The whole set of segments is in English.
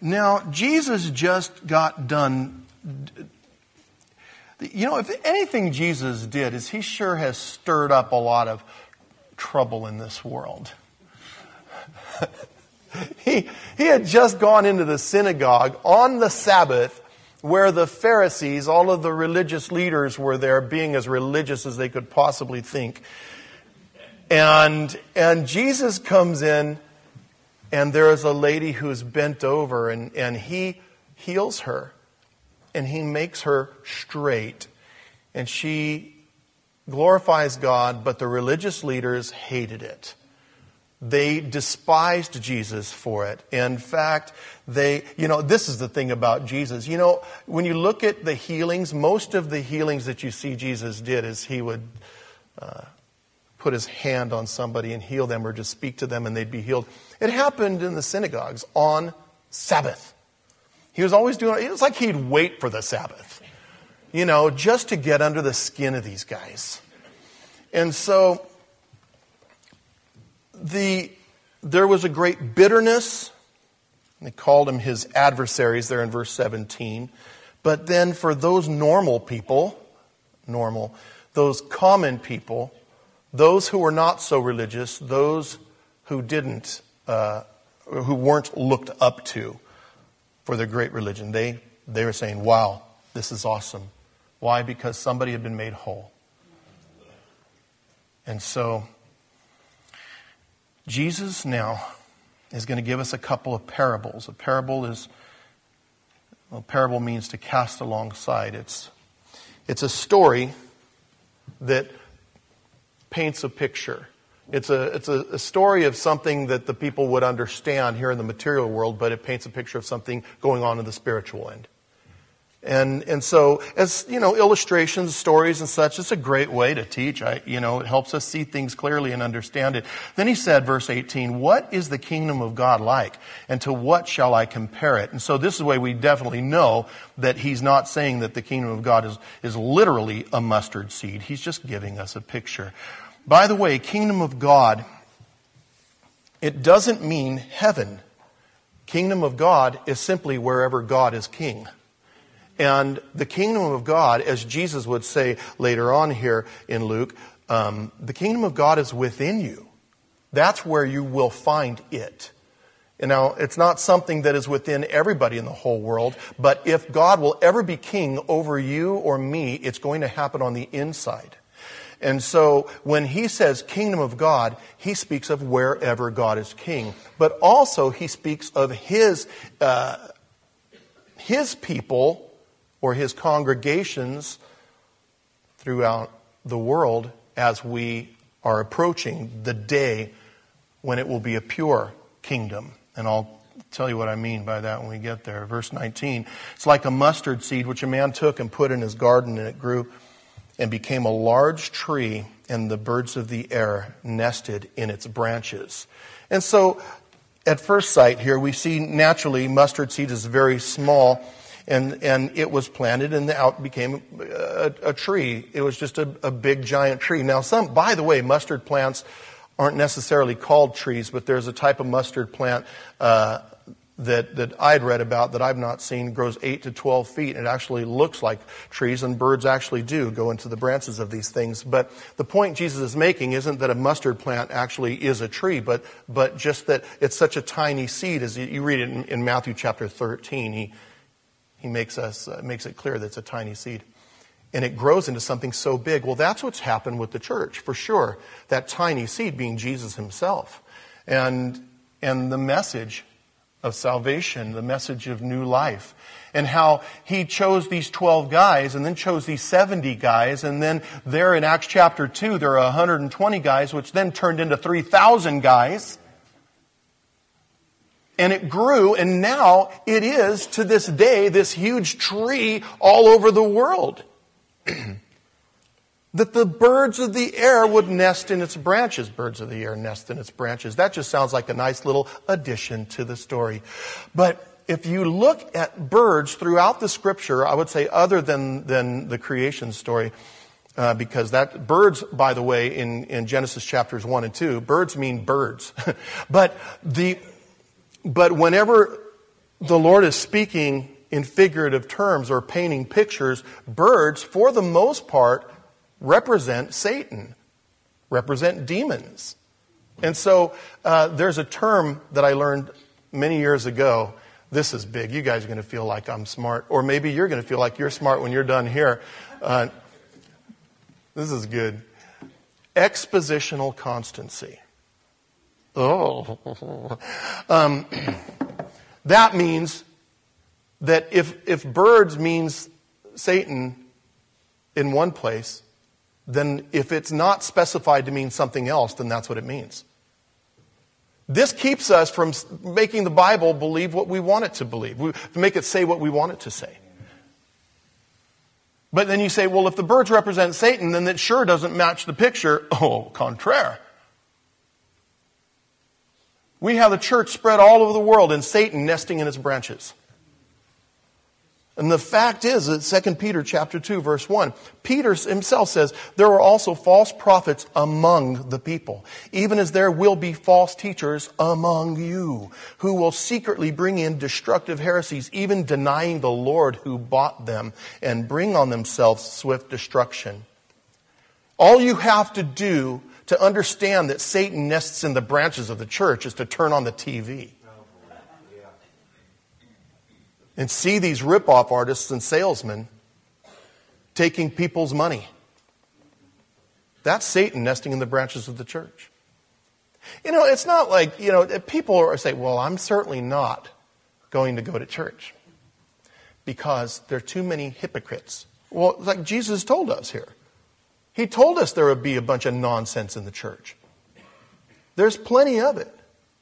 Now, Jesus just got done. You know, if anything Jesus did is he sure has stirred up a lot of trouble in this world. He had just gone into the synagogue on the Sabbath where the Pharisees, all of the religious leaders were there being as religious as they could possibly think. And Jesus comes in and there is a lady who's bent over and he heals her and he makes her straight. And she glorifies God, but the religious leaders hated it. They despised Jesus for it. In fact, this is the thing about Jesus. You know, when you look at the healings, most of the healings that you see Jesus did is he would put his hand on somebody and heal them or just speak to them and they'd be healed. It happened in the synagogues on Sabbath. He was always doing it. It was like he'd wait for the Sabbath, you know, just to get under the skin of these guys. And so there was a great bitterness. They called them his adversaries there in verse 17. But then for those normal people, those common people, those who were not so religious, those who who weren't looked up to for their great religion, they were saying, wow, this is awesome. Why? Because somebody had been made whole. And so Jesus now is going to give us a couple of parables. Parable means to cast alongside. It's a story that paints a picture. It's a story of something that the people would understand here in the material world, but it paints a picture of something going on in the spiritual end. And so, as you know, illustrations, stories, and such, it's a great way to teach. It helps us see things clearly and understand it. Then he said, verse 18, "What is the kingdom of God like, and to what shall I compare it?" And so this is the way we definitely know that he's not saying that the kingdom of God is literally a mustard seed. He's just giving us a picture. By the way, kingdom of God, it doesn't mean heaven. Kingdom of God is simply wherever God is king. And the kingdom of God, as Jesus would say later on here in Luke, the kingdom of God is within you. That's where you will find it. And now, it's not something that is within everybody in the whole world, but if God will ever be king over you or me, it's going to happen on the inside. And so when he says kingdom of God, he speaks of wherever God is king. But also he speaks of his people or his congregations throughout the world as we are approaching the day when it will be a pure kingdom. And I'll tell you what I mean by that when we get there. Verse 19, "It's like a mustard seed which a man took and put in his garden, and it grew and became a large tree, and the birds of the air nested in its branches." And so at first sight here, we see naturally mustard seed is very small, and it was planted and out became a tree. It was just a big giant tree. Now by the way, mustard plants aren't necessarily called trees, but there's a type of mustard plant that I'd read about that I've not seen, grows 8 to 12 feet. It actually looks like trees, and birds actually do go into the branches of these things. But the point Jesus is making isn't that a mustard plant actually is a tree, but just that it's such a tiny seed. As you read it in Matthew chapter 13, he makes it clear that it's a tiny seed. And it grows into something so big. Well, that's what's happened with the church, for sure. That tiny seed being Jesus himself. And the message of salvation, the message of new life. And how he chose these 12 guys and then chose these 70 guys. And then there in Acts chapter 2, there are 120 guys, which then turned into 3,000 guys. And it grew, and now it is, to this day, this huge tree all over the world. That the birds of the air would nest in its branches. Birds of the air nest in its branches. That just sounds like a nice little addition to the story. But if you look at birds throughout the scripture, I would say other than the creation story, because that birds, by the way, in Genesis chapters 1 and 2, birds mean birds. But whenever the Lord is speaking in figurative terms or painting pictures. Birds, for the most part, represent Satan, represent demons. And so there's a term that I learned many years ago. This is big. You guys are going to feel like I'm smart. Or maybe you're going to feel like you're smart when you're done here. This is good. Expositional constancy. Oh. That means that if birds means Satan in one place, then if it's not specified to mean something else, then that's what it means. This keeps us from making the Bible believe what we want it to believe, to make it say what we want it to say. But then you say, well, if the birds represent Satan, then it sure doesn't match the picture. Au contraire. We have the church spread all over the world and Satan nesting in its branches. And the fact is that 2 Peter chapter 2, verse 1, Peter himself says, there are also false prophets among the people, even as there will be false teachers among you, who will secretly bring in destructive heresies, even denying the Lord who bought them, and bring on themselves swift destruction. All you have to do to understand that Satan nests in the branches of the church is to turn on the TV. And see these rip-off artists and salesmen taking people's money. That's Satan nesting in the branches of the church. It's not like, people say, well, I'm certainly not going to go to church because there are too many hypocrites. Well, like Jesus told us here. He told us there would be a bunch of nonsense in the church. There's plenty of it.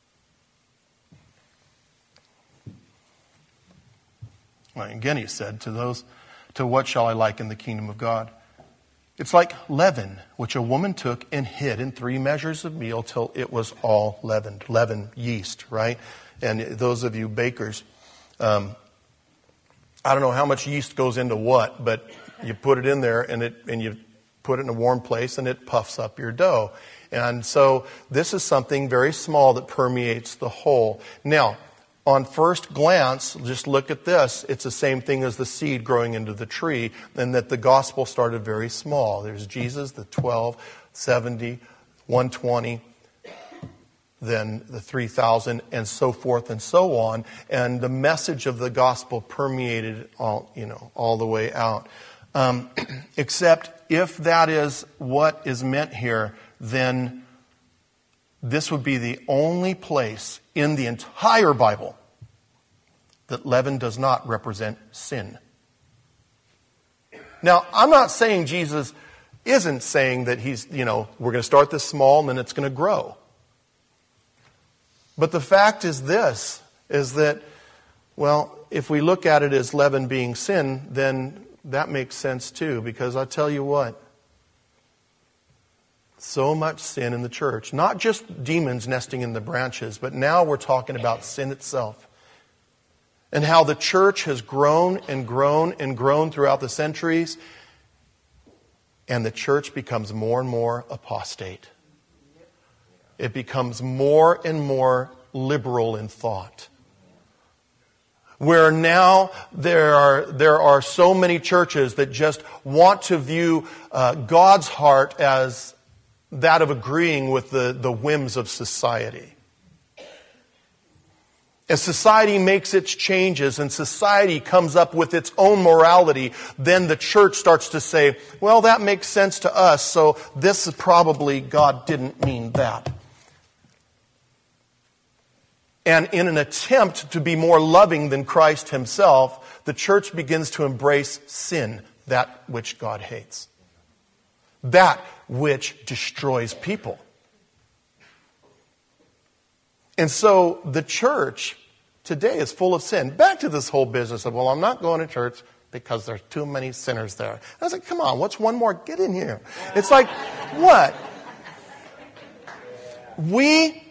Well, again, he said to what shall I liken the kingdom of God? It's like leaven, which a woman took and hid in 3 measures of meal till it was all leavened. Leaven, yeast, right? And those of you bakers, I don't know how much yeast goes into what, but you put it in there and you put it in a warm place and it puffs up your dough. And so this is something very small that permeates the whole. Now, on first glance, just look at this. It's the same thing as the seed growing into the tree, and that the gospel started very small. There's Jesus, the 12, 70, 120, then the 3,000, and so forth and so on. And the message of the gospel permeated all the way out. Except if that is what is meant here, then this would be the only place in the entire Bible that leaven does not represent sin. Now, I'm not saying Jesus isn't saying that he's, we're going to start this small and then it's going to grow. But the fact is this, is that, well, if we look at it as leaven being sin, then that makes sense too, because I'll tell you what, so much sin in the church. Not just demons nesting in the branches, but now we're talking about sin itself. And how the church has grown and grown and grown throughout the centuries. And the church becomes more and more apostate. It becomes more and more liberal in thought. Where now there are so many churches that just want to view God's heart as that of agreeing with the whims of society. As society makes its changes and society comes up with its own morality, then the church starts to say, well, that makes sense to us, so this is probably God didn't mean that. And in an attempt to be more loving than Christ himself, the church begins to embrace sin, that which God hates. That which destroys people. And so the church today is full of sin. Back to this whole business of, well, I'm not going to church because there's too many sinners there. I was like, come on, what's one more? Get in here. It's like, what? We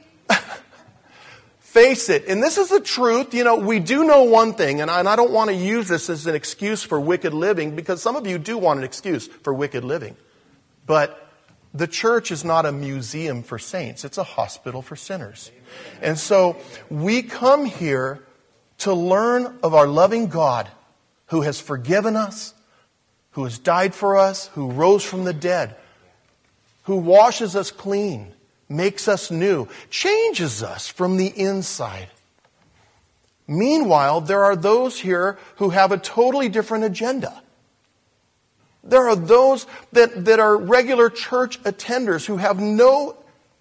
face it. And this is the truth. We do know one thing, and I don't want to use this as an excuse for wicked living, because some of you do want an excuse for wicked living. But the church is not a museum for saints. It's a hospital for sinners. And so we come here to learn of our loving God who has forgiven us, who has died for us, who rose from the dead, who washes us clean, makes us new, changes us from the inside. Meanwhile, there are those here who have a totally different agenda. There are those that are regular church attenders who have no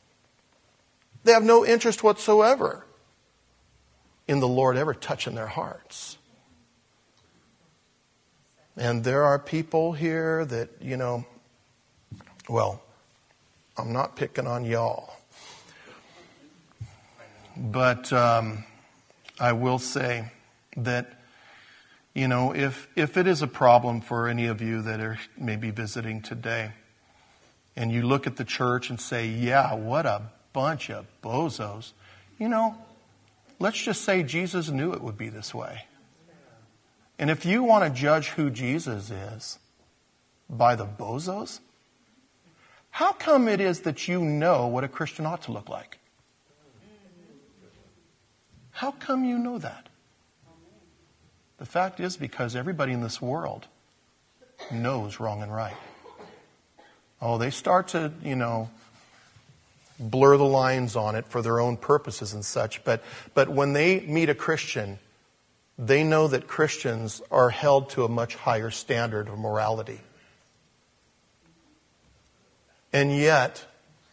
interest whatsoever in the Lord ever touching their hearts. And there are people here that, well, I'm not picking on y'all. But I will say that, if it is a problem for any of you that are maybe visiting today, and you look at the church and say, yeah, what a bunch of bozos, let's just say Jesus knew it would be this way. And if you want to judge who Jesus is by the bozos, how come it is that you know what a Christian ought to look like? How come you know that? The fact is because everybody in this world knows wrong and right. Oh, they start to, blur the lines on it for their own purposes and such. But when they meet a Christian, they know that Christians are held to a much higher standard of morality. And yet,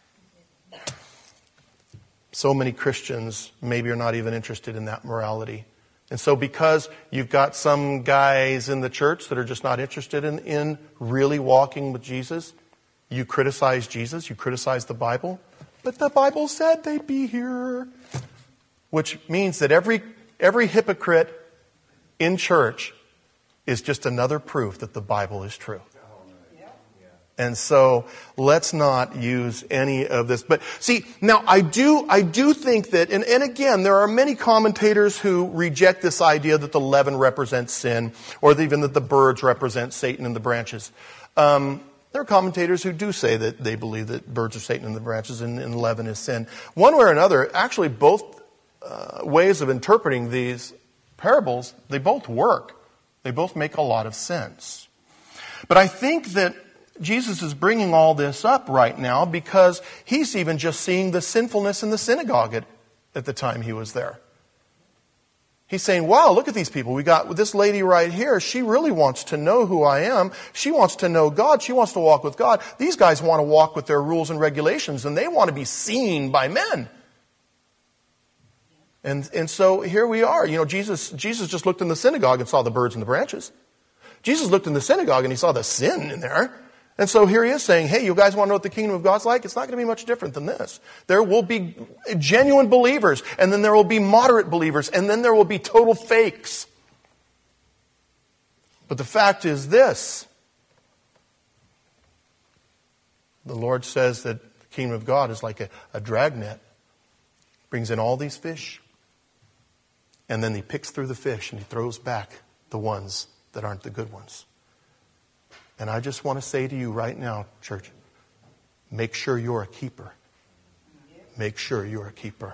so many Christians maybe are not even interested in that morality. And so because you've got some guys in the church that are just not interested in really walking with Jesus, you criticize Jesus, you criticize the Bible, but the Bible said they'd be here. Which means that every hypocrite in church is just another proof that the Bible is true. And so let's not use any of this. But see, now I do think that, and again, there are many commentators who reject this idea that the leaven represents sin, or even that the birds represent Satan and the branches. There are commentators who do say that they believe that birds are Satan and the branches and leaven is sin. One way or another, actually both ways of interpreting these parables, they both work. They both make a lot of sense. But I think that Jesus is bringing all this up right now because he's even just seeing the sinfulness in the synagogue at the time he was there. He's saying, wow, look at these people. We got this lady right here. She really wants to know who I am. She wants to know God. She wants to walk with God. These guys want to walk with their rules and regulations, and they want to be seen by men. And so here we are. Jesus just looked in the synagogue and saw the birds and the branches. Jesus looked in the synagogue and he saw the sin in there. And so here he is saying, hey, you guys want to know what the kingdom of God's like? It's not going to be much different than this. There will be genuine believers, and then there will be moderate believers, and then there will be total fakes. But the fact is this. The Lord says that the kingdom of God is like a dragnet. Brings in all these fish, and then he picks through the fish and he throws back the ones that aren't the good ones. And I just want to say to you right now, church, make sure you're a keeper. Make sure you're a keeper.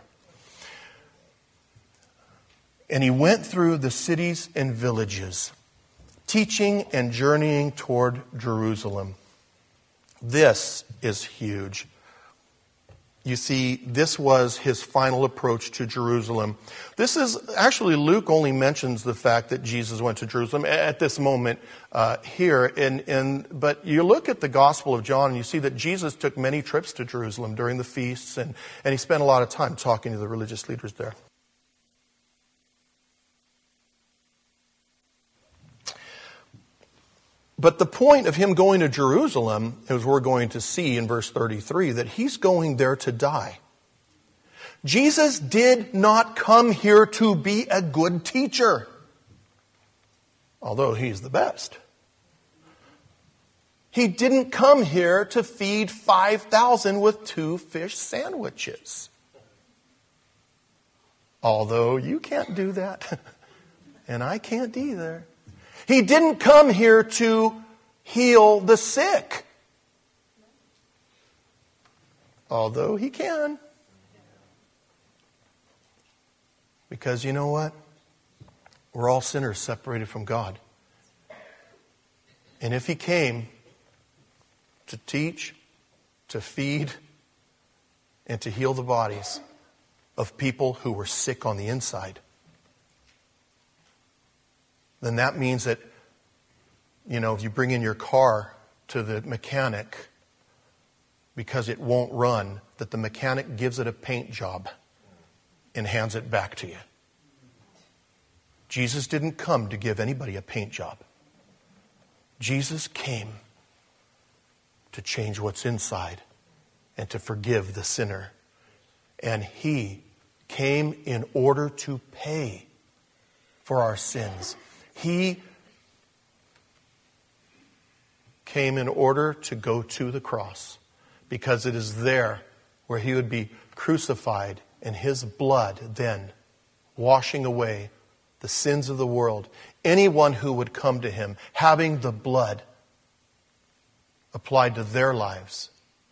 And he went through the cities and villages, teaching and journeying toward Jerusalem. This is huge. You see, this was his final approach to Jerusalem. This is, actually, Luke only mentions the fact that Jesus went to Jerusalem at this moment here. But you look at the Gospel of John and you see that Jesus took many trips to Jerusalem during the feasts, and he spent a lot of time talking to the religious leaders there. But the point of him going to Jerusalem, as we're going to see in verse 33, that he's going there to die. Jesus did not come here to be a good teacher, although he's the best. He didn't come here to feed 5,000 with 2 fish sandwiches, although you can't do that, and I can't either. He didn't come here to heal the sick, although he can. Because you know what? We're all sinners separated from God. And if He came to teach, to feed, and to heal the bodies of people who were sick on the inside, then that means that, if you bring in your car to the mechanic because it won't run, that the mechanic gives it a paint job and hands it back to you. Jesus didn't come to give anybody a paint job. Jesus came to change what's inside and to forgive the sinner. And He came in order to pay for our sins. He came in order to go to the cross, because it is there where He would be crucified and His blood then washing away the sins of the world. Anyone who would come to Him having the blood applied to their lives.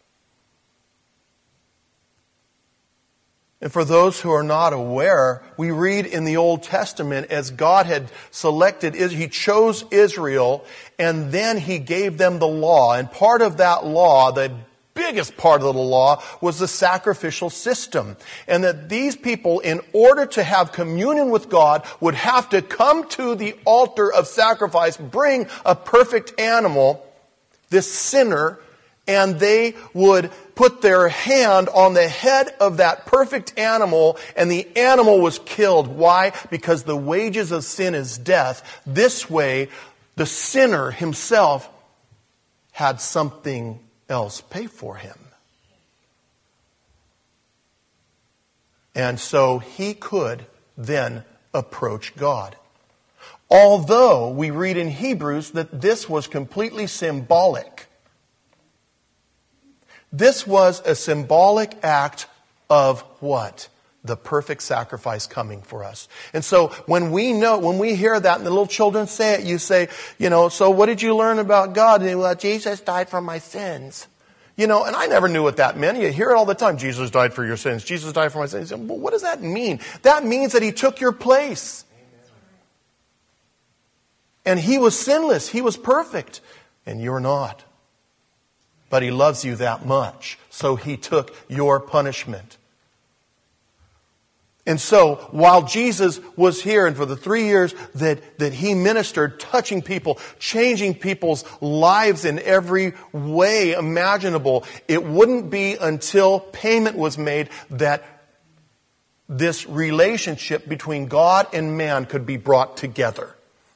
And for those who are not aware, we read in the Old Testament, as God had selected, He chose Israel, and then He gave them the law. And part of that law, the biggest part of the law, was the sacrificial system. And that these people, in order to have communion with God, would have to come to the altar of sacrifice, bring a perfect animal, this sinner, and they would put their hand on the head of that perfect animal, and the animal was killed. Why? Because the wages of sin is death. This way, the sinner himself had something else pay for him. And so he could then approach God. Although we read in Hebrews that this was completely symbolic. This was a symbolic act of what? The perfect sacrifice coming for us. And so when we hear that and the little children say it, you say, so what did you learn about God? And well, Jesus died for my sins. And I never knew what that meant. You hear it all the time. Jesus died for your sins. Jesus died for my sins. Well, what does that mean? That means that He took your place. And He was sinless. He was perfect. And you're not. But He loves you that much. So He took your punishment. And so, while Jesus was here, and for the 3 years that He ministered, touching people, changing people's lives in every way imaginable, it wouldn't be until payment was made that this relationship between God and man could be brought together.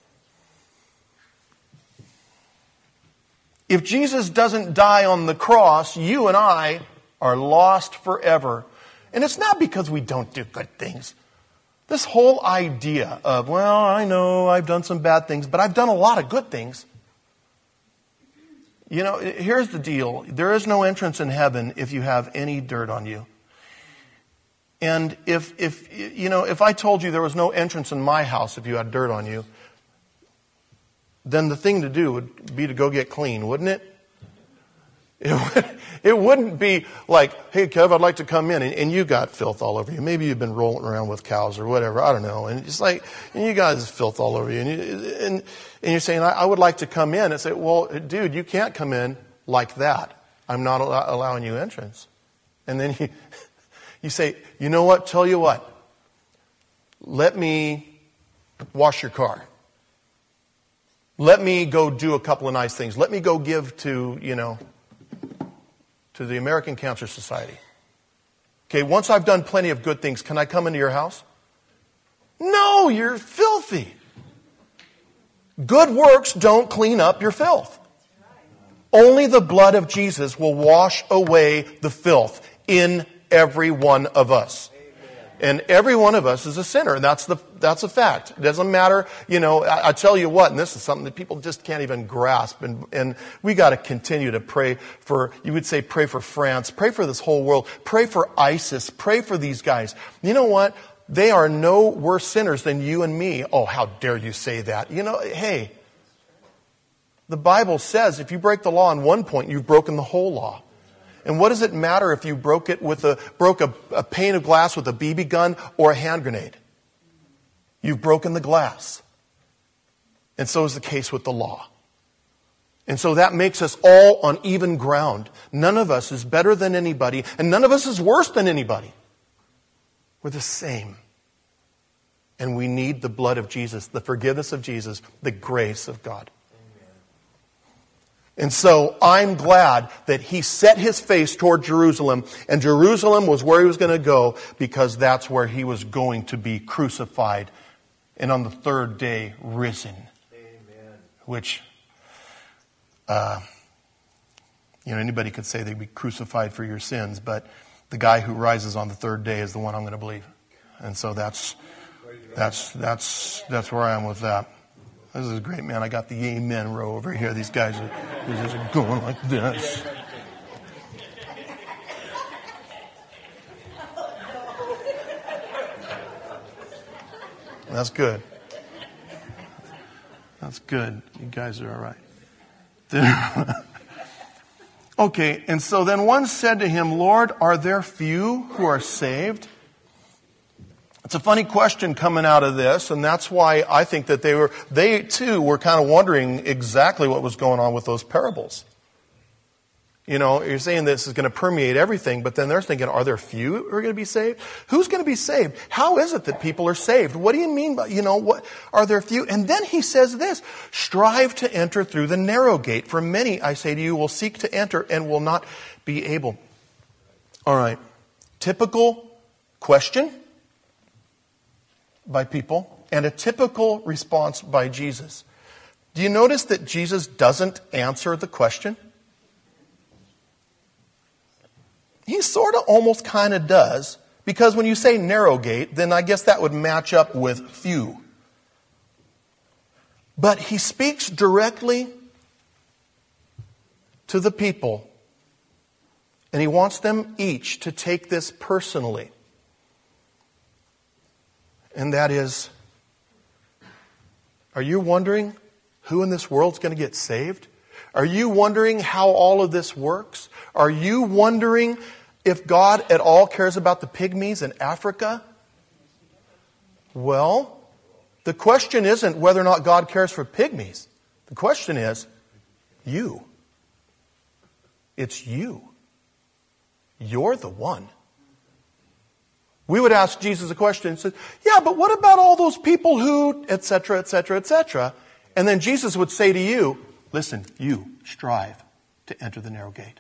If Jesus doesn't die on the cross, you and I are lost forever. And it's not because we don't do good things. This whole idea of, I know I've done some bad things, but I've done a lot of good things. Here's the deal. There is no entrance in heaven if you have any dirt on you. And if I told you there was no entrance in my house if you had dirt on you, then the thing to do would be to go get clean, wouldn't it? It wouldn't be like, hey, Kev, I'd like to come in, and you got filth all over you. Maybe you've been rolling around with cows or whatever. I don't know. And it's like, and you got filth all over you. And you're saying, I would like to come in. And say, well, dude, you can't come in like that. I'm not allowing you entrance. And then you say, you know what? Tell you what. Let me wash your car. Let me go do a couple of nice things. Let me go give to the American Cancer Society. Okay, once I've done plenty of good things, can I come into your house? No, you're filthy. Good works don't clean up your filth. Only the blood of Jesus will wash away the filth in every one of us. And every one of us is a sinner, and that's a fact. It doesn't matter, I tell you what, and this is something that people just can't even grasp, and we got to continue to pray for, you would say pray for France, pray for this whole world, pray for ISIS, pray for these guys. You know what? They are no worse sinners than you and me. Oh, how dare you say that? Hey, the Bible says if you break the law on one point, you've broken the whole law. And what does it matter if you broke a pane of glass with a BB gun or a hand grenade? You've broken the glass. And so is the case with the law. And so that makes us all on even ground. None of us is better than anybody, and none of us is worse than anybody. We're the same. And we need the blood of Jesus, the forgiveness of Jesus, the grace of God. And so I'm glad that he set his face toward Jerusalem, and Jerusalem was where he was going to go because that's where he was going to be crucified and on the third day risen. Amen. Which, anybody could say they'd be crucified for your sins, but the guy who rises on the third day is the one I'm going to believe. And so that's where I am with that. This is great, man. I got the amen row over here. These guys are just going like this. That's good. That's good. You guys are all right. Okay, and so then one said to him, Lord, are there few who are saved? It's a funny question coming out of this, and that's why I think that they too were kind of wondering exactly what was going on with those parables. You're saying this is going to permeate everything, but then they're thinking, are there few who are going to be saved? Who's going to be saved? How is it that people are saved? What do you mean by, what are there few? And then he says this, strive to enter through the narrow gate. For many, I say to you, will seek to enter and will not be able. All right. Typical question by people and a typical response by Jesus. Do you notice that Jesus doesn't answer the question? He sort of almost kind of does, because when you say narrow gate, then I guess that would match up with few. But he speaks directly to the people, and he wants them each to take this personally. And that is, are you wondering who in this world is going to get saved? Are you wondering how all of this works? Are you wondering if God at all cares about the pygmies in Africa? Well, the question isn't whether or not God cares for pygmies. The question is, you. It's you. You're the one. We would ask Jesus a question and say, yeah, but what about all those people who, etc., etc., etc.? And then Jesus would say to you, listen, you strive to enter the narrow gate.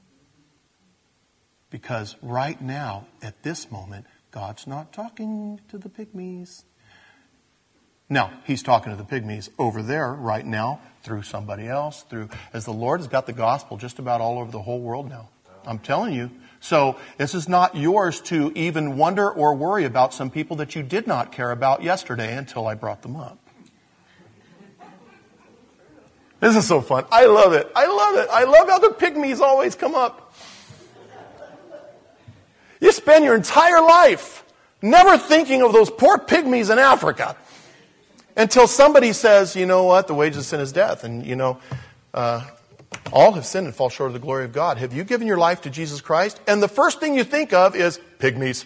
Because right now, at this moment, God's not talking to the pygmies. Now, he's talking to the pygmies over there right now through somebody else, as the Lord has got the gospel just about all over the whole world now. I'm telling you. So this is not yours to even wonder or worry about some people that you did not care about yesterday until I brought them up. This is so fun. I love it. I love it. I love how the pygmies always come up. You spend your entire life never thinking of those poor pygmies in Africa until somebody says, you know what, the wages of sin is death. And, all have sinned and fall short of the glory of God. Have you given your life to Jesus Christ? And the first thing you think of is pygmies.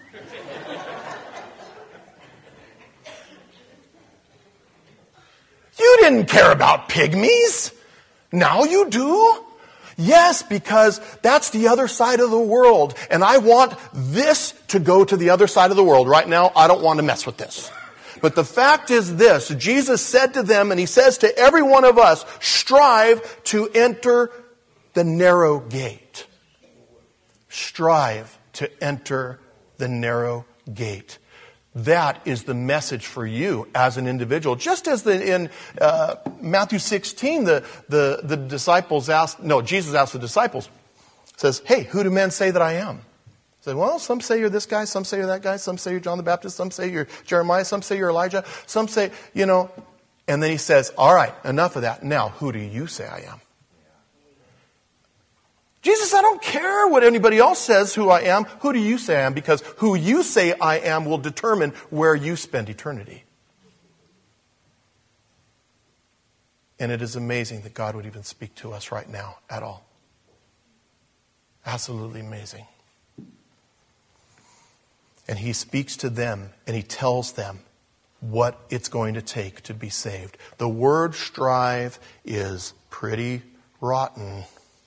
You didn't care about pygmies. Now you do? Yes, because that's the other side of the world. And I want this to go to the other side of the world. Right now, I don't want to mess with this. But the fact is this, Jesus said to them, and he says to every one of us, strive to enter the narrow gate. Strive to enter the narrow gate. That is the message for you as an individual. Just as in Matthew 16, the disciples asked, Jesus asked the disciples, says, hey, who do men say that I am? He said, well, some say you're this guy, some say you're that guy, some say you're John the Baptist, some say you're Jeremiah, some say you're Elijah, some say, and then he says, all right, enough of that. Now, who do you say I am? Jesus, I don't care what anybody else says who I am. Who do you say I am? Because who you say I am will determine where you spend eternity. And it is amazing that God would even speak to us right now at all. Absolutely amazing. And he speaks to them and he tells them, what it's going to take to be saved. The word strive is pretty rotten.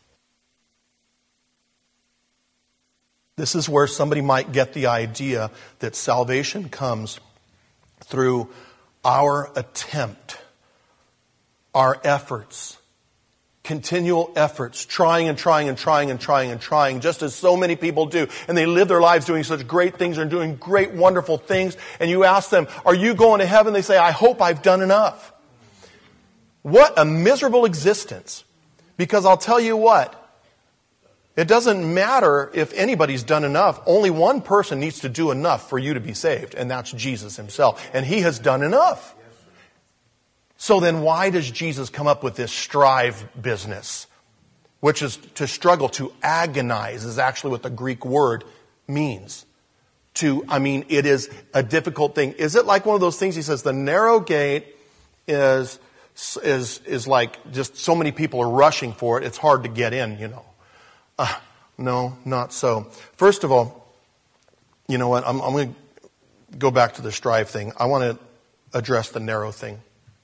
This is where somebody might get the idea that salvation comes through our attempt, our efforts, continual efforts, trying, just as so many people do. And they live their lives doing such great things and doing great, wonderful things. And you ask them, are you going to heaven? They say, I hope I've done enough. What a miserable existence. Because I'll tell you what, it doesn't matter if anybody's done enough. Only one person needs to do enough for you to be saved, and that's Jesus himself. And he has done enough. So then why does Jesus come up with this strive business? Which is to struggle, to agonize is actually what the Greek word means. It is a difficult thing. Is it like one of those things? He says the narrow gate is like just so many people are rushing for it. It's hard to get in, No, not so. First of all, you know what? I'm going to go back to the strive thing. I want to address the narrow thing.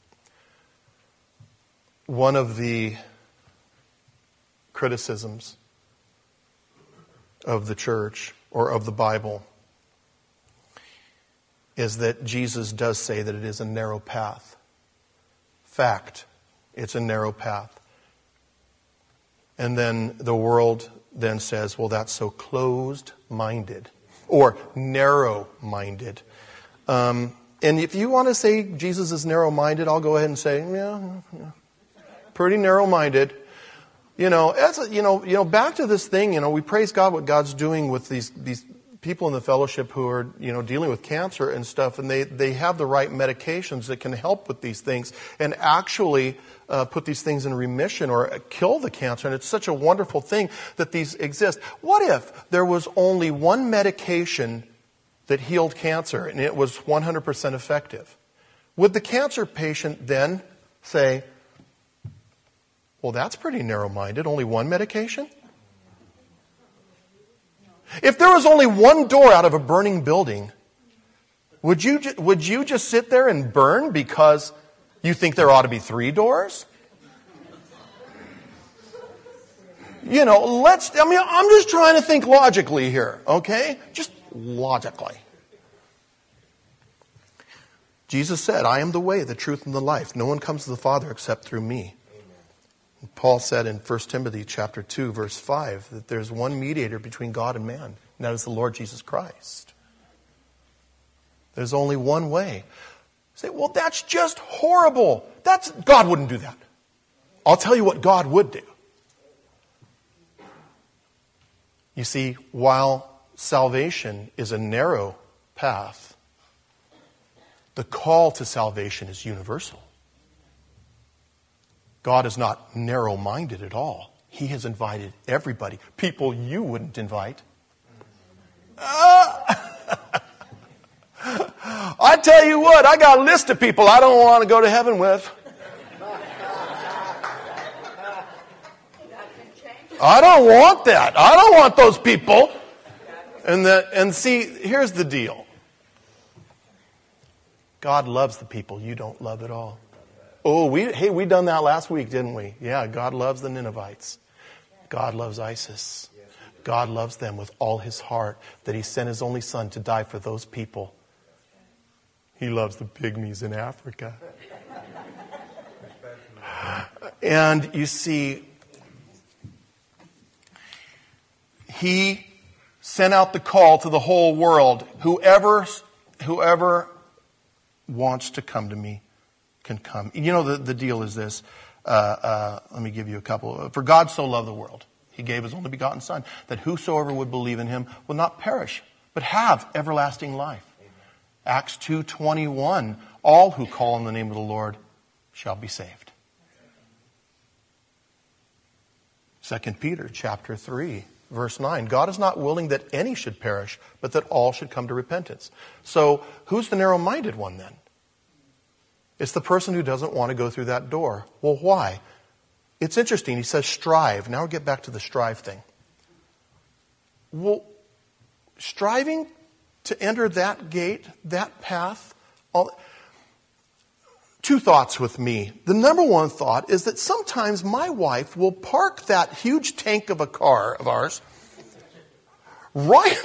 One of the criticisms of the church or of the Bible is that Jesus does say that it is a narrow path. Fact, it's a narrow path. And then the world then says, well, that's so closed-minded or narrow-minded. And if you want to say Jesus is narrow-minded, I'll go ahead and say, yeah. Pretty narrow-minded. Back to this thing, we praise God what God's doing with these people in the fellowship who are, dealing with cancer and stuff, and they have the right medications that can help with these things and actually put these things in remission or kill the cancer. And it's such a wonderful thing that these exist. What if there was only one medication that healed cancer and it was 100% effective? Would the cancer patient then say, well, that's pretty narrow-minded. Only one medication? If there was only one door out of a burning building, would you just sit there and burn because you think there ought to be 3 doors? I'm just trying to think logically here, okay? Just logically. Jesus said, I am the way, the truth, and the life. No one comes to the Father except through me. Paul said in 1 Timothy chapter 2, verse 5, that there's one mediator between God and man, and that is the Lord Jesus Christ. There's only one way. Say, well, that's just horrible. God wouldn't do that. I'll tell you what God would do. You see, while salvation is a narrow path, the call to salvation is universal. God is not narrow-minded at all. He has invited everybody. People you wouldn't invite. I tell you what, I got a list of people I don't want to go to heaven with. I don't want that. I don't want those people. And see, here's the deal. God loves the people you don't love at all. Oh, we done that last week, didn't we? Yeah, God loves the Ninevites. God loves ISIS. God loves them with all his heart, that he sent his only son to die for those people. He loves the pygmies in Africa. And you see, he sent out the call to the whole world. Whoever wants to come to me can come. The deal is this. Let me give you a couple. For God so loved the world, he gave his only begotten Son, that whosoever would believe in him will not perish, but have everlasting life. Amen. Acts 2:21, all who call on the name of the Lord shall be saved. 2 Peter chapter 3, verse 9, God is not willing that any should perish, but that all should come to repentance. So who's the narrow-minded one then? It's the person who doesn't want to go through that door. Well, why? It's interesting. He says strive. Now we'll get back to the strive thing. Well, striving to enter that gate, that path, two thoughts with me. The number one thought is that sometimes my wife will park that huge tank of a car of ours right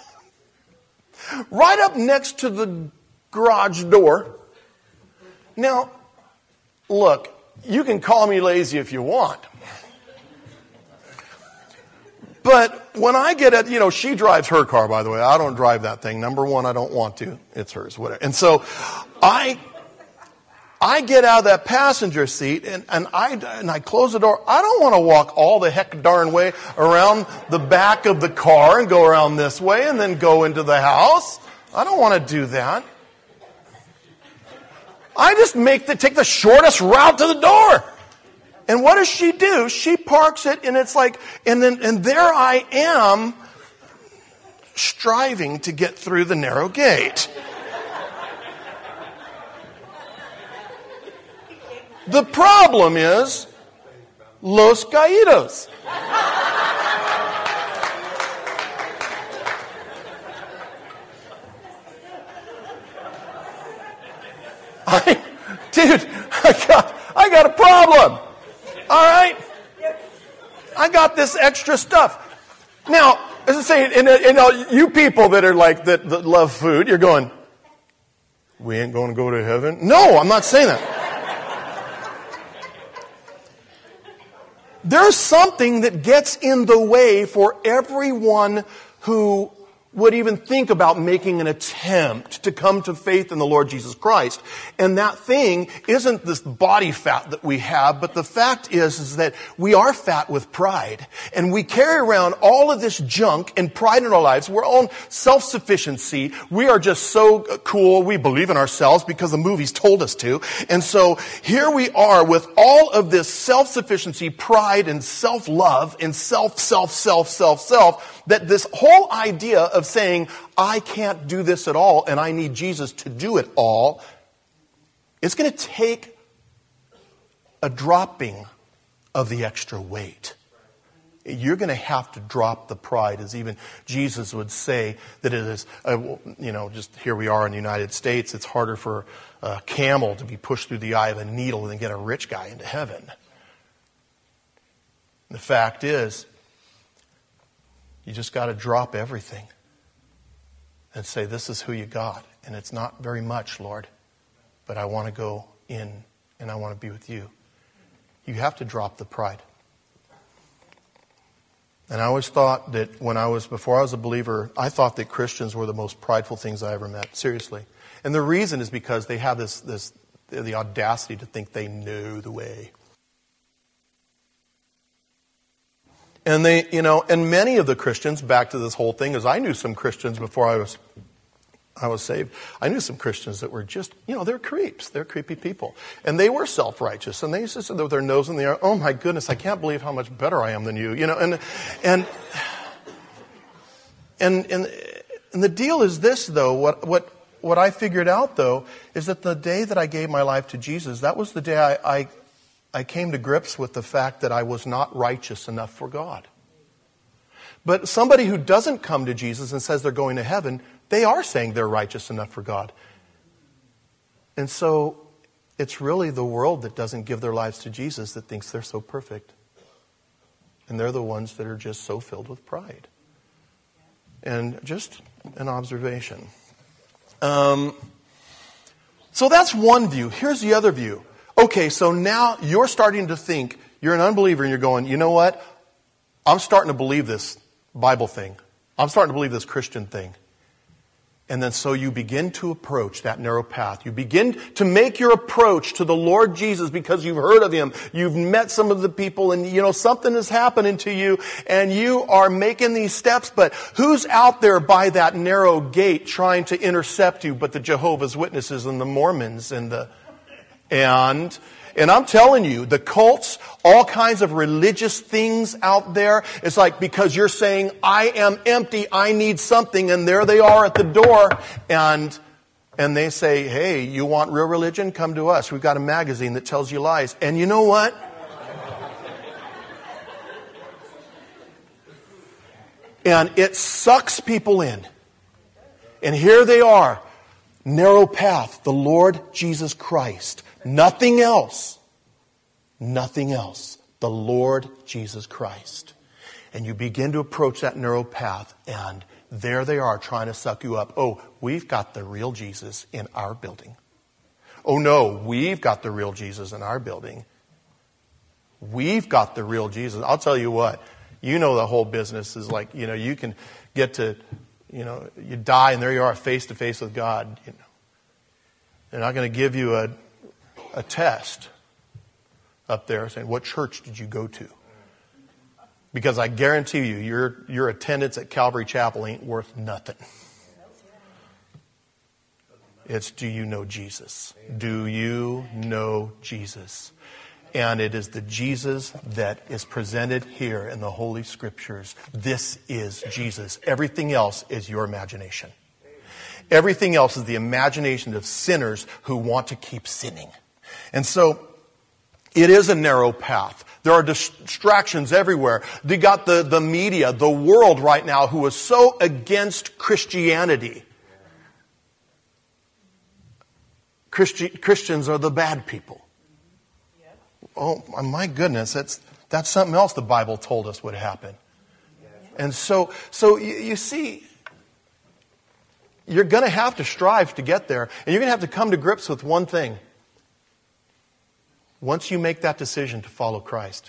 up next to the garage door. Now, look, you can call me lazy if you want. But when I get at, she drives her car, by the way. I don't drive that thing. Number one, I don't want to. It's hers, whatever. And so I get out of that passenger seat and I close the door. I don't want to walk all the heck darn way around the back of the car and go around this way and then go into the house. I don't want to do that. I just take the shortest route to the door. And what does she do? She parks it, and it's like, and there I am striving to get through the narrow gate. The problem is Los Caídos. Dude, I got a problem. All right? I got this extra stuff. Now, as I say, and you people that are like, that love food, you're going, we ain't going to go to heaven? No, I'm not saying that. There's something that gets in the way for everyone who would even think about making an attempt to come to faith in the Lord Jesus Christ. And that thing isn't this body fat that we have, but the fact is that we are fat with pride. And we carry around all of this junk and pride in our lives. We're on self-sufficiency. We are just so cool. We believe in ourselves because the movies told us to. And so here we are with all of this self-sufficiency, pride, and self-love, and self, that this whole idea of saying, I can't do this at all, and I need Jesus to do it all, it's going to take a dropping of the extra weight. You're going to have to drop the pride, as even Jesus would say that it is, just here we are in the United States, it's harder for a camel to be pushed through the eye of a needle than get a rich guy into heaven. The fact is, you just got to drop everything and say, this is who you got. And it's not very much, Lord, but I want to go in and I want to be with you. You have to drop the pride. And I always thought that before I was a believer, I thought that Christians were the most prideful things I ever met. Seriously. And the reason is because they have the audacity to think they know the way. And and many of the Christians, back to this whole thing, is I knew some Christians before I was saved. I knew some Christians that were just, they're creeps. They're creepy people. And they were self-righteous. And they used to sit there with their nose in the air, oh my goodness, I can't believe how much better I am than you. And the deal is this, though, what I figured out, though, is that the day that I gave my life to Jesus, that was the day I came to grips with the fact that I was not righteous enough for God. But somebody who doesn't come to Jesus and says they're going to heaven, they are saying they're righteous enough for God. And so it's really the world that doesn't give their lives to Jesus that thinks they're so perfect. And they're the ones that are just so filled with pride. And just an observation. So that's one view. Here's the other view. Okay, so now you're starting to think, you're an unbeliever and you're going, you know what? I'm starting to believe this Bible thing. I'm starting to believe this Christian thing. And then so you begin to approach that narrow path. You begin to make your approach to the Lord Jesus because you've heard of Him. You've met some of the people and something is happening to you and you are making these steps. But who's out there by that narrow gate trying to intercept you but the Jehovah's Witnesses and the Mormons and I'm telling you, the cults, all kinds of religious things out there, it's like because you're saying, I am empty, I need something, and there they are at the door, and they say, hey, you want real religion? Come to us. We've got a magazine that tells you lies. And you know what? And it sucks people in. And here they are, narrow path, the Lord Jesus Christ. Nothing else. Nothing else. The Lord Jesus Christ. And you begin to approach that narrow path, and there they are trying to suck you up. Oh, we've got the real Jesus in our building. Oh no, we've got the real Jesus in our building. We've got the real Jesus. I'll tell you what, you know the whole business is like, you can get to, you die and there you are face to face with God. They're not going to give you a test up there saying, what church did you go to? Because I guarantee you, your attendance at Calvary Chapel ain't worth nothing. It's, do you know Jesus? Do you know Jesus? And it is the Jesus that is presented here in the Holy Scriptures. This is Jesus. Everything else is your imagination. Everything else is the imagination of sinners who want to keep sinning. And so, it is a narrow path. There are distractions everywhere. You got the media, the world right now who is so against Christianity. Christians are the bad people. Oh, my goodness, that's something else the Bible told us would happen. And so you see, you're going to have to strive to get there. And you're going to have to come to grips with one thing. Once you make that decision to follow Christ,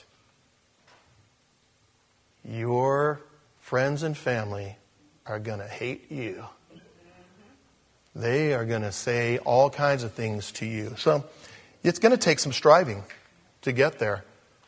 your friends and family are going to hate you. They are going to say all kinds of things to you. So it's going to take some striving to get there.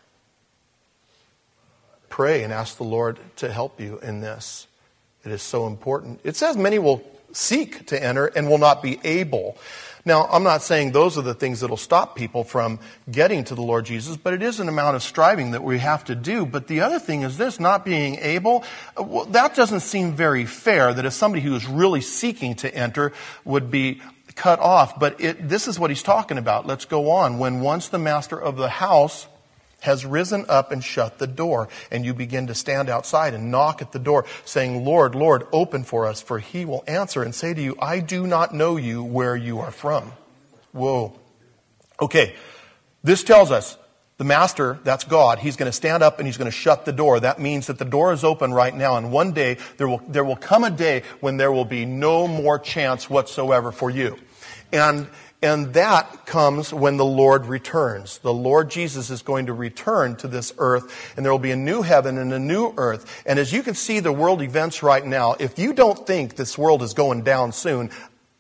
Pray and ask the Lord to help you in this. It is so important. It says many will seek to enter and will not be able. Now, I'm not saying those are the things that will stop people from getting to the Lord Jesus, but it is an amount of striving that we have to do. But the other thing is this, not being able, well, that doesn't seem very fair, that if somebody who is really seeking to enter would be cut off. But this is what he's talking about. Let's go on. When once the master of the house has risen up and shut the door, and you begin to stand outside and knock at the door, saying, Lord, Lord, open for us, for he will answer and say to you, I do not know you, where you are from. Whoa. Okay, this tells us the master, that's God, he's going to stand up and he's going to shut the door. That means that the door is open right now, and one day there will come a day when there will be no more chance whatsoever for you. And that comes when the Lord returns. The Lord Jesus is going to return to this earth, and there will be a new heaven and a new earth. And as you can see the world events right now, if you don't think this world is going down soon,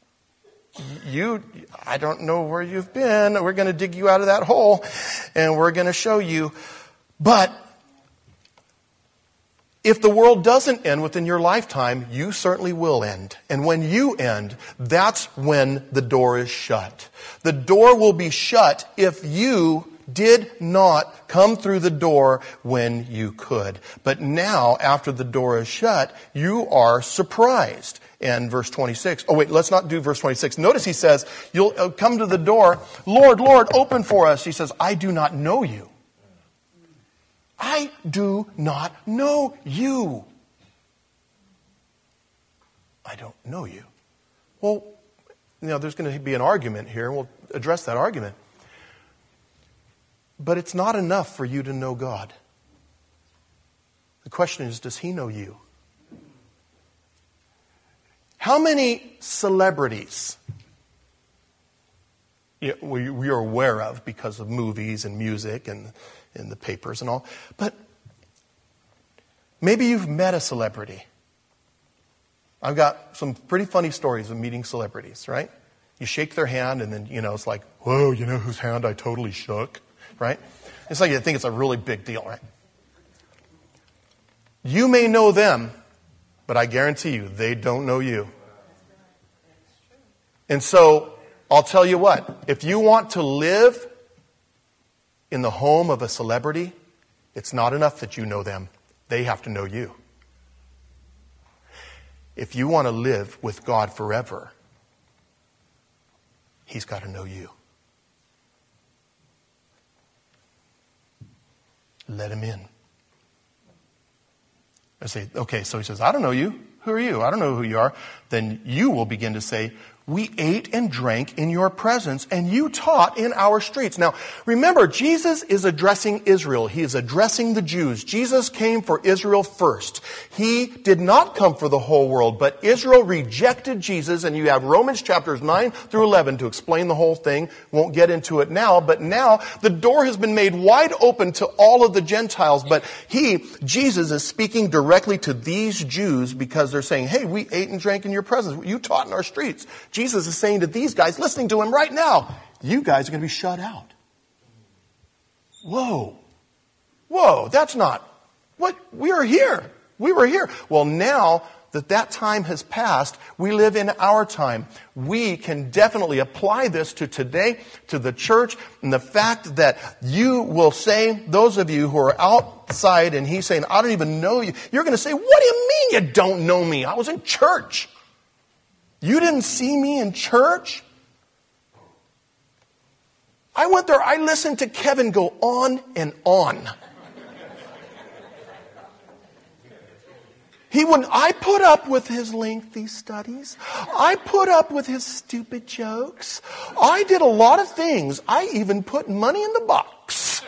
I don't know where you've been. We're going to dig you out of that hole, and we're going to show you. But if the world doesn't end within your lifetime, you certainly will end. And when you end, that's when the door is shut. The door will be shut if you did not come through the door when you could. But now, after the door is shut, you are surprised. And verse 26, oh wait, let's not do verse 26. Notice he says, you'll come to the door, Lord, Lord, open for us. He says, I do not know you. I do not know you. I don't know you. Well, there's going to be an argument here, and we'll address that argument. But it's not enough for you to know God. The question is, does he know you? How many celebrities we are aware of because of movies and music and in the papers and all. But maybe you've met a celebrity. I've got some pretty funny stories of meeting celebrities, right? You shake their hand and then, it's like, whoa, whose hand I totally shook, right? It's like you think it's a really big deal, right? You may know them, but I guarantee you, they don't know you. And so, I'll tell you what, if you want to live in the home of a celebrity, it's not enough that you know them. They have to know you. If you want to live with God forever, he's got to know you. Let him in. I say, okay, so he says, I don't know you. Who are you? I don't know who you are. Then you will begin to say, We ate and drank in your presence, and you taught in our streets. Now, remember, Jesus is addressing Israel. He is addressing the Jews. Jesus came for Israel first. He did not come for the whole world, but Israel rejected Jesus, and you have Romans chapters 9 through 11 to explain the whole thing. Won't get into it now, but now the door has been made wide open to all of the Gentiles, but Jesus, is speaking directly to these Jews because they're saying, hey, we ate and drank in your presence. You taught in our streets. Jesus is saying to these guys, listening to him right now, you guys are going to be shut out. Whoa, that's not what we are here. We were here. Well, now that time has passed, we live in our time. We can definitely apply this to today, to the church, and the fact that you will say, those of you who are outside, and he's saying, I don't even know you. You're going to say, what do you mean you don't know me? I was in church. You didn't see me in church? I went there, I listened to Kevin go on and on. I put up with his lengthy studies. I put up with his stupid jokes. I did a lot of things. I even put money in the box.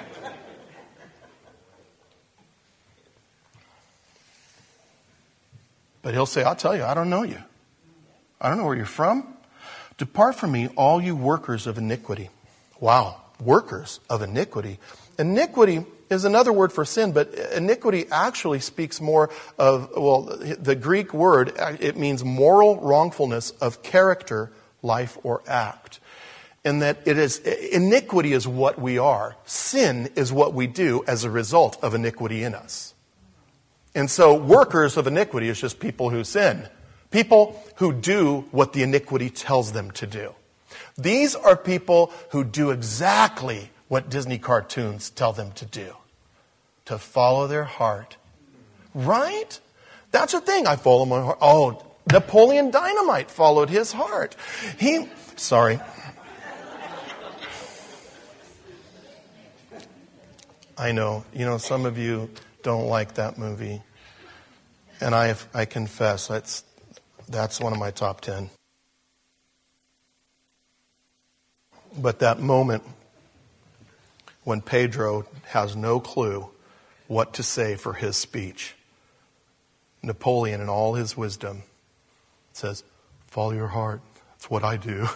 But he'll say, I'll tell you, I don't know you. I don't know where you're from. Depart from me, all you workers of iniquity. Wow, workers of iniquity. Iniquity is another word for sin, but iniquity actually speaks more of, the Greek word, it means moral wrongfulness of character, life, or act. And that iniquity is what we are. Sin is what we do as a result of iniquity in us. And so workers of iniquity is just people who sin. People who do what the iniquity tells them to do. These are people who do exactly what Disney cartoons tell them to do. To follow their heart. Right? That's the thing. I follow my heart. Oh, Napoleon Dynamite followed his heart. Sorry. I know. Some of you don't like that movie. And I confess, that's one of my top 10. But that moment when Pedro has no clue what to say for his speech, Napoleon, in all his wisdom, says, follow your heart. That's what I do.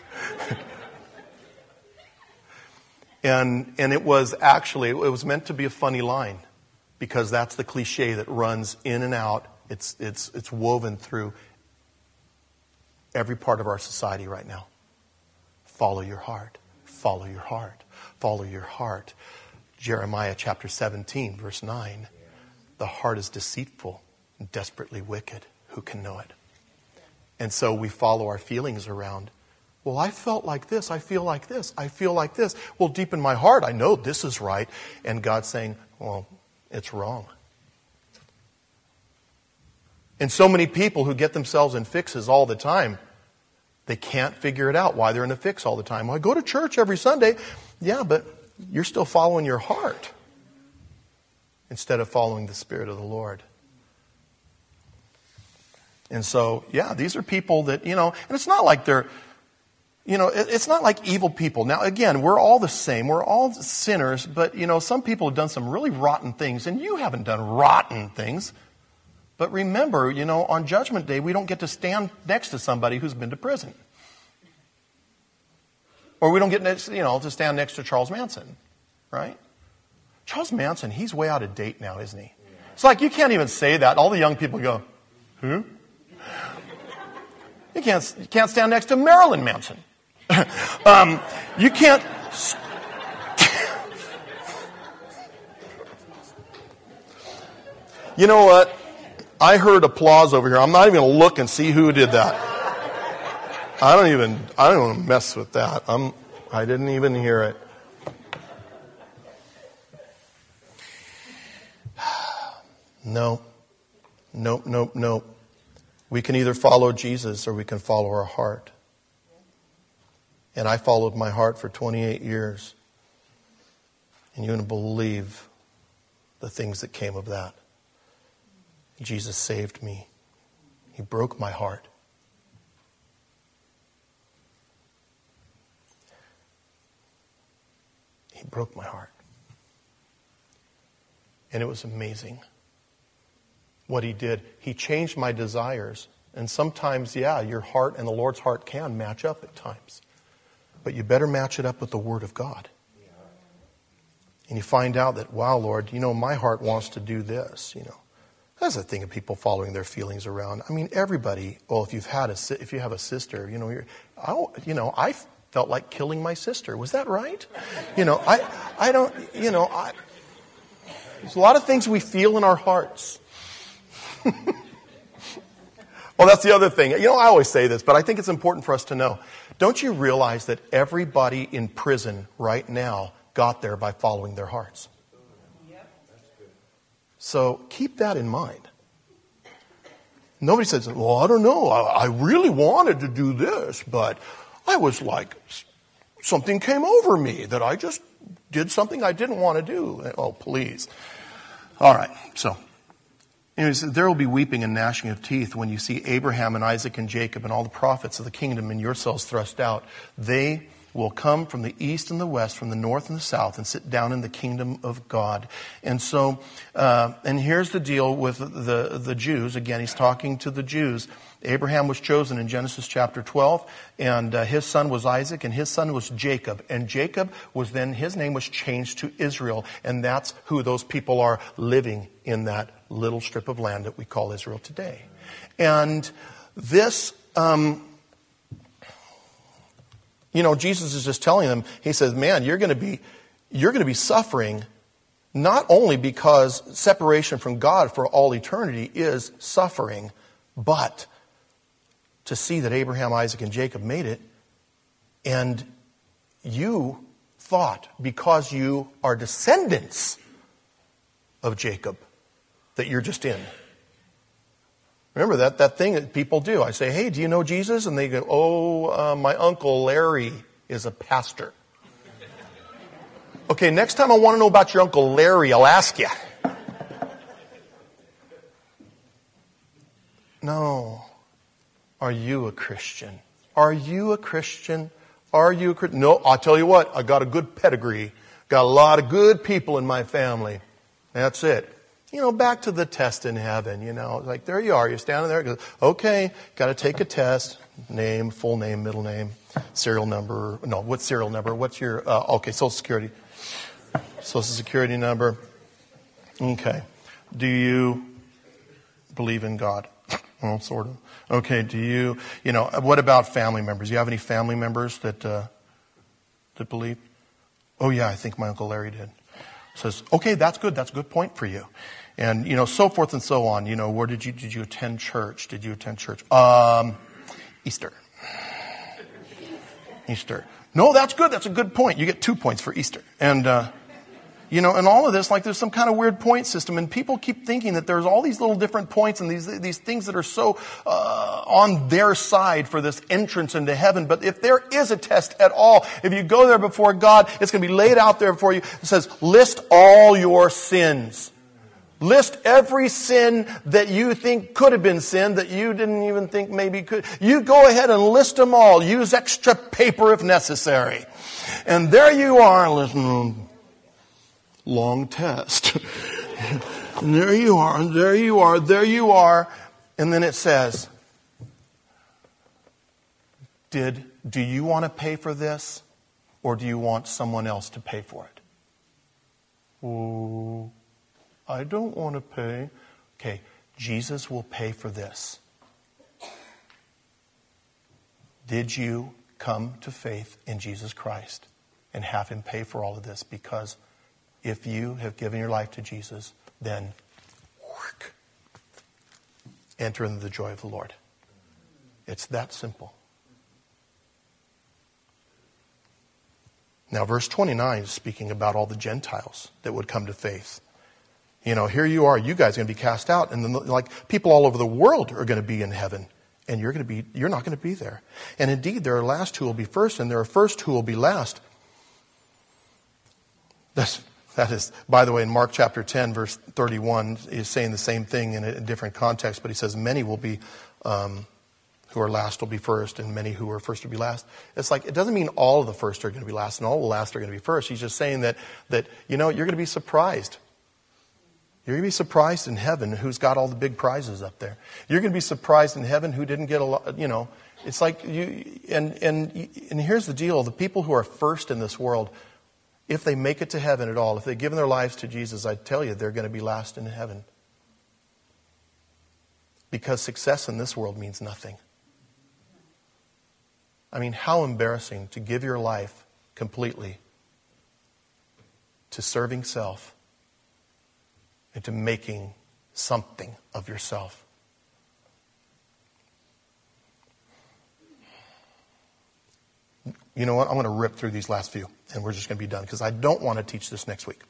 And it was meant to be a funny line, because that's the cliche that runs in and out. It's woven through every part of our society right now. Follow your heart. Follow your heart. Follow your heart. Jeremiah chapter 17, verse 9. The heart is deceitful and desperately wicked. Who can know it? And so we follow our feelings around. Well, I felt like this. I feel like this. I feel like this. Well, deep in my heart, I know this is right. And God's saying, well, it's wrong. And so many people who get themselves in fixes all the time, they can't figure it out why they're in a fix all the time. Well, I go to church every Sunday. Yeah, but you're still following your heart instead of following the Spirit of the Lord. And so, yeah, these are people that, and it's not like they're, it's not like evil people. Now, again, we're all the same. We're all sinners, but, some people have done some really rotten things, and you haven't done rotten things. But remember, on Judgment Day, we don't get to stand next to somebody who's been to prison. Or we don't get to stand next to Charles Manson, right? Charles Manson, he's way out of date now, isn't he? It's like you can't even say that. All the young people go, who? You can't stand next to Marilyn Manson. You can't... You know what? I heard applause over here. I'm not even going to look and see who did that. I don't even want to mess with that. I didn't even hear it. No. Nope. We can either follow Jesus or we can follow our heart. And I followed my heart for 28 years. And you wouldn't believe the things that came of that. Jesus saved me. He broke my heart. He broke my heart. And it was amazing what he did. He changed my desires. And sometimes, yeah, your heart and the Lord's heart can match up at times. But you better match it up with the Word of God. And you find out that, wow, Lord, my heart wants to do this, That's the thing of people following their feelings around. I mean, everybody, well, if you have a sister, I felt like killing my sister. Was that right? I don't, there's a lot of things we feel in our hearts. Well, that's the other thing. I always say this, but I think it's important for us to know. Don't you realize that everybody in prison right now got there by following their hearts? So keep that in mind. Nobody says, well, I don't know. I really wanted to do this, but I was like, something came over me that I just did something I didn't want to do. Oh, please. All right. So, anyways, there will be weeping and gnashing of teeth when you see Abraham and Isaac and Jacob and all the prophets of the kingdom and yourselves thrust out. They will come from the east and the west, from the north and the south, and sit down in the kingdom of God. And so, and here's the deal with the Jews. Again, he's talking to the Jews. Abraham was chosen in Genesis chapter 12, and his son was Isaac, and his son was Jacob. And Jacob was then, his name was changed to Israel, and that's who those people are living in that little strip of land that we call Israel today. And this, Jesus is just telling them, he says, man, you're going to be suffering not only because separation from God for all eternity is suffering, but to see that Abraham, Isaac, and Jacob made it, and you thought, because you are descendants of Jacob, that you're just in. Remember that thing that people do. I say, hey, do you know Jesus? And they go, my Uncle Larry is a pastor. Okay, next time I want to know about your Uncle Larry, I'll ask you. No. Are you a Christian? Are you a Christian? Are you a Christian? No, I'll tell you what, I got a good pedigree. Got a lot of good people in my family. That's it. Back to the test in heaven, like there you are, you're standing there, goes, okay, got to take a test, name, full name, middle name, serial number, no, what serial number, what's your, Social Security number, okay, do you believe in God? Well, sort of. Okay, do you, what about family members? Do you have any family members that believe? Oh yeah, I think my Uncle Larry did. Says, okay, that's good. That's a good point for you. And, so forth and so on. Where did you attend church? Did you attend church? Easter. Easter. No, that's good. That's a good point. You get 2 points for Easter. And, and all of this, like there's some kind of weird point system. And people keep thinking that there's all these little different points and these things that are so, on their side for this entrance into heaven. But if there is a test at all, if you go there before God, it's going to be laid out there for you. It says, list all your sins. List every sin that you think could have been sin that you didn't even think maybe could. You go ahead and list them all. Use extra paper if necessary. And there you are. Listen, long test. And there you are, and there you are, there you are. And then it says, do you want to pay for this? Or do you want someone else to pay for it? Oh, I don't want to pay. Okay, Jesus will pay for this. Did you come to faith in Jesus Christ and have Him pay for all of this? Because if you have given your life to Jesus, then enter into the joy of the Lord. It's that simple. Now, verse 29 is speaking about all the Gentiles that would come to faith. Here you are, you guys are going to be cast out, and then like people all over the world are going to be in heaven, and you're not going to be there. And indeed, there are last who will be first, and there are first who will be last. That is, by the way, in Mark chapter 10, verse 31, is saying the same thing in a different context, but he says many will be who are last will be first, and many who are first will be last. It's like, it doesn't mean all of the first are going to be last and all the last are going to be first. He's just saying that you're going to be surprised. You're going to be surprised in heaven who's got all the big prizes up there. You're going to be surprised in heaven who didn't get a lot, It's like and here's the deal. The people who are first in this world, if they make it to heaven at all, if they've given their lives to Jesus, I tell you, they're going to be last in heaven. Because success in this world means nothing. I mean, how embarrassing to give your life completely to serving self and to making something of yourself. You know what? I'm going to rip through these last few, and we're just going to be done, because I don't want to teach this next week.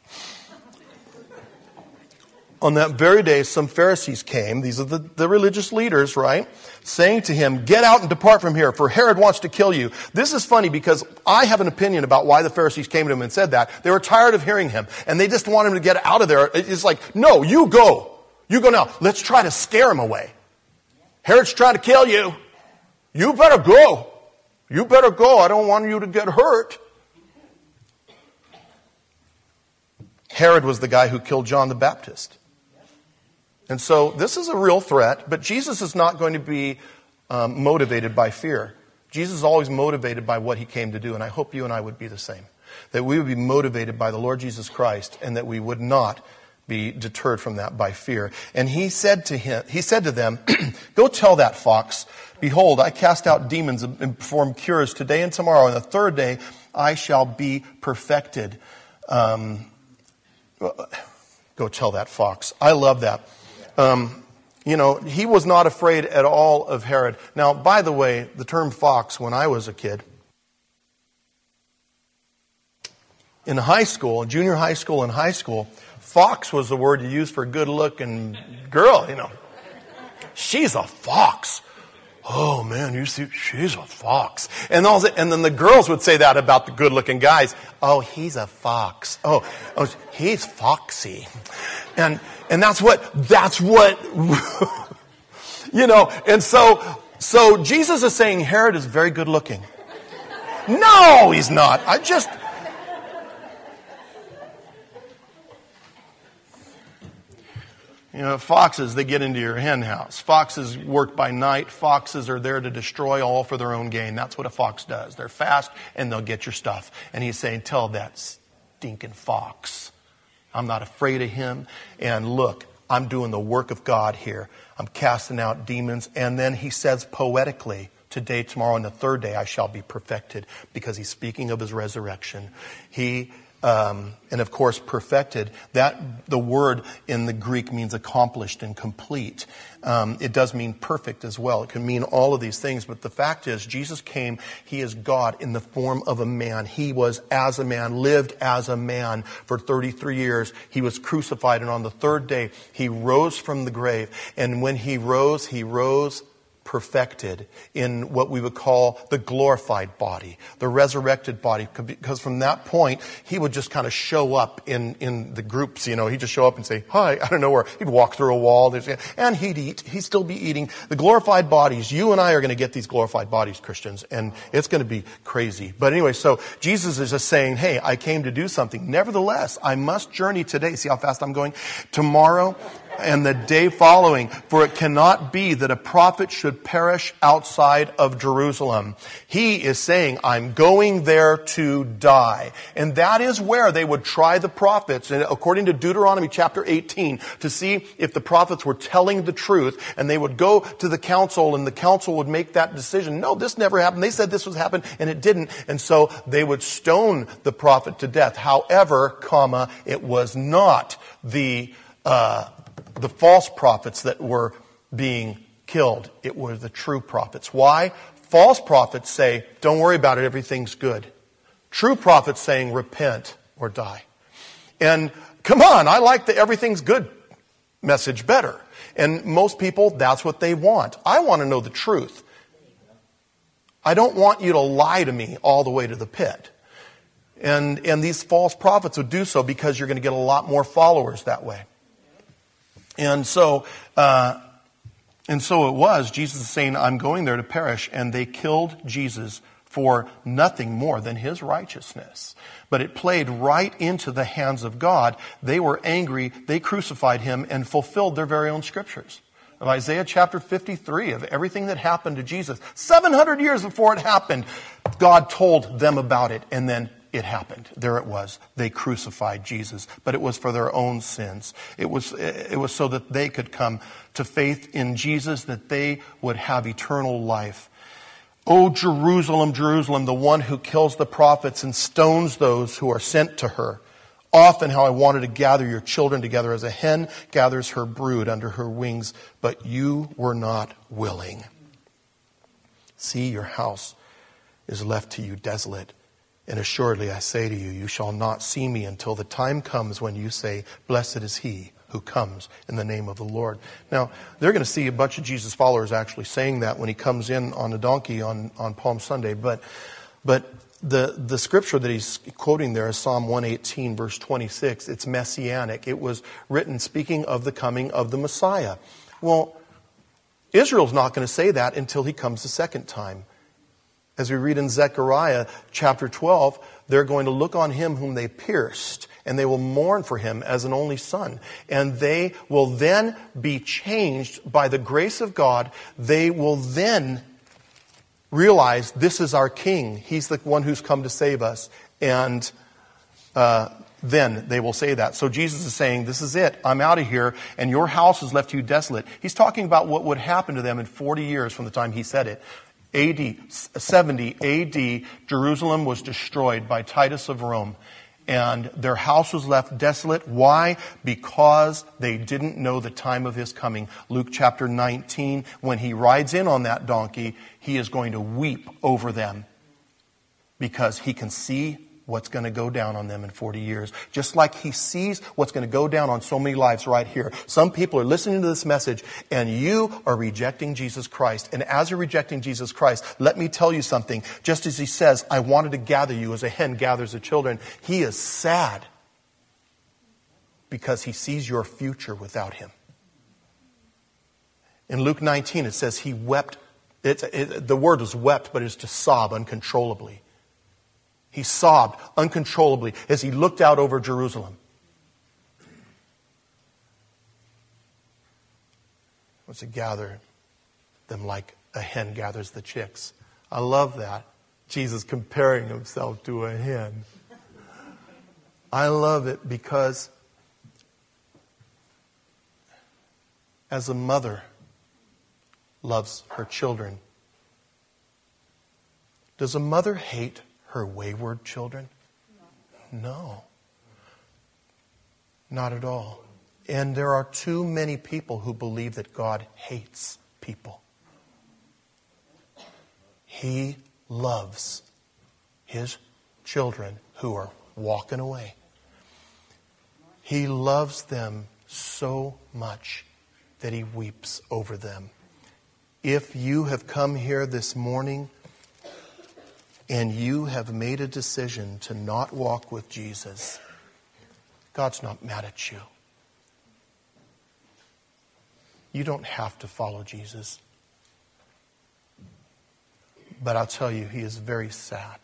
On that very day, some Pharisees came, these are the religious leaders, right? Saying to him, "Get out and depart from here, for Herod wants to kill you." This is funny because I have an opinion about why the Pharisees came to him and said that. They were tired of hearing him, and they just want him to get out of there. It's like, no, you go. You go now. Let's try to scare him away. Herod's trying to kill you. You better go. You better go. I don't want you to get hurt. Herod was the guy who killed John the Baptist. And so this is a real threat, but Jesus is not going to be motivated by fear. Jesus is always motivated by what he came to do, and I hope you and I would be the same. That we would be motivated by the Lord Jesus Christ, and that we would not be deterred from that by fear. And he said to them, "Go tell that fox, behold, I cast out demons and perform cures today and tomorrow, and the third day I shall be perfected." Go tell that fox. I love that. He was not afraid at all of Herod. Now, by the way, the term fox, when I was a kid, in high school, junior high school and high school, fox was the word you used for a good-looking girl, She's a fox. Oh, man, you see, she's a fox. And then the girls would say that about the good-looking guys. Oh, he's a fox. Oh, he's foxy. And that's what, and so Jesus is saying Herod is very good-looking. No, he's not. Foxes, they get into your hen house. Foxes work by night. Foxes are there to destroy all for their own gain. That's what a fox does. They're fast and they'll get your stuff. And he's saying, tell that stinking fox, I'm not afraid of him. And look, I'm doing the work of God here. I'm casting out demons. And then he says poetically, today, tomorrow, and the third day I shall be perfected, because he's speaking of his resurrection. And of course, perfected, the word in the Greek means accomplished and complete. It does mean perfect as well. It can mean all of these things. But the fact is, Jesus came, he is God in the form of a man. He was as a man, lived as a man for 33 years. He was crucified, and on the third day, he rose from the grave. And when he rose perfected in what we would call the glorified body, the resurrected body, because from that point, he would just kind of show up in the groups, he'd just show up and say, hi, out of nowhere. He'd walk through a wall, and he'd eat. He'd still be eating. The glorified bodies, you and I are going to get these glorified bodies, Christians, and it's going to be crazy. But anyway, so Jesus is just saying, hey, I came to do something. Nevertheless, I must journey today. See how fast I'm going? Tomorrow and the day following, for it cannot be that a prophet should perish outside of Jerusalem. He is saying, I'm going there to die. And that is where they would try the prophets, and according to Deuteronomy chapter 18, to see if the prophets were telling the truth. And they would go to the council, and the council would make that decision. No, this never happened. They said this was happened, and it didn't. And so they would stone the prophet to death. However, it was not the false prophets that were being killed. It were the true prophets. Why? False prophets say, don't worry about it, everything's good. True prophets saying, repent or die. And come on, I like the everything's good message better. And most people, that's what they want. I want to know the truth. I don't want you to lie to me all the way to the pit. And these false prophets would do so because you're going to get a lot more followers that way. And so, And so it was, Jesus is saying, I'm going there to perish, and they killed Jesus for nothing more than his righteousness. But it played right into the hands of God. They were angry, they crucified him, and fulfilled their very own scriptures. Of Isaiah chapter 53, of everything that happened to Jesus, 700 years before it happened, God told them about it, and then it happened. There it was. They crucified Jesus, but it was for their own sins. It was so that they could come to faith in Jesus, that they would have eternal life. O Jerusalem, Jerusalem, the one who kills the prophets and stones those who are sent to her. Often how I wanted to gather your children together as a hen gathers her brood under her wings, but you were not willing. See, your house is left to you desolate. And assuredly I say to you, you shall not see me until the time comes when you say, blessed is he who comes in the name of the Lord. Now, they're going to see a bunch of Jesus followers actually saying that when he comes in on a donkey on Palm Sunday. But the scripture that he's quoting there is Psalm 118, verse 26. It's messianic. It was written speaking of the coming of the Messiah. Well, Israel's not going to say that until he comes the second time. As we read in Zechariah chapter 12, they're going to look on him whom they pierced, and they will mourn for him as an only son. And they will then be changed by the grace of God. They will then realize this is our king. He's the one who's come to save us. And then they will say that. So Jesus is saying, this is it. I'm out of here, and your house is left to you desolate. He's talking about what would happen to them in 40 years from the time he said it. 70 AD, Jerusalem was destroyed by Titus of Rome, and their house was left desolate. Why? Because they didn't know the time of his coming. Luke chapter 19, when he rides in on that donkey, he is going to weep over them because he can see what's going to go down on them in 40 years. Just like he sees what's going to go down on so many lives right here. Some people are listening to this message and you are rejecting Jesus Christ. And as you're rejecting Jesus Christ, let me tell you something. Just as he says, I wanted to gather you as a hen gathers the children, he is sad because he sees your future without him. In Luke 19, it says he wept. The word is wept, but it's to sob uncontrollably. He sobbed uncontrollably as he looked out over Jerusalem. He wants to gather them like a hen gathers the chicks. I love that. Jesus comparing himself to a hen. I love it because as a mother loves her children, does a mother hate her wayward children? No. Not at all. And there are too many people who believe that God hates people. He loves his children who are walking away. He loves them so much that he weeps over them. If you have come here this morning and you have made a decision to not walk with Jesus, God's not mad at you. You don't have to follow Jesus. But I'll tell you, he is very sad.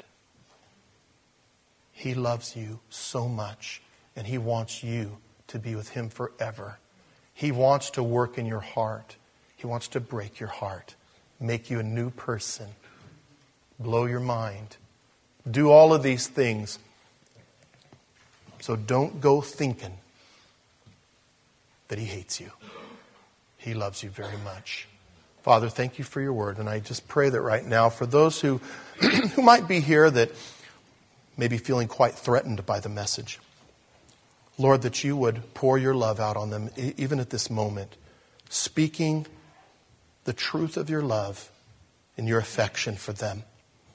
He loves you so much, and he wants you to be with him forever. He wants to work in your heart. He wants to break your heart, make you a new person, blow your mind, do all of these things. So don't go thinking that he hates you. He loves you very much. Father, thank you for your word. And I just pray that right now for those who might be here that may be feeling quite threatened by the message, Lord, that you would pour your love out on them even at this moment, speaking the truth of your love and your affection for them.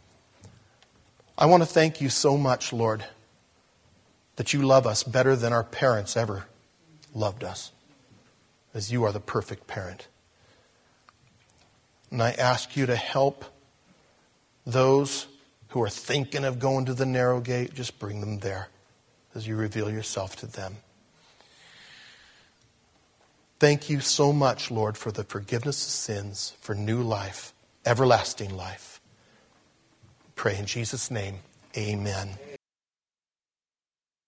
I want to thank you so much, Lord, that you love us better than our parents ever loved us, as you are the perfect parent. And I ask you to help those who are thinking of going to the narrow gate, just bring them there as you reveal yourself to them. Thank you so much, Lord, for the forgiveness of sins, for new life, everlasting life. Pray in Jesus' name. Amen.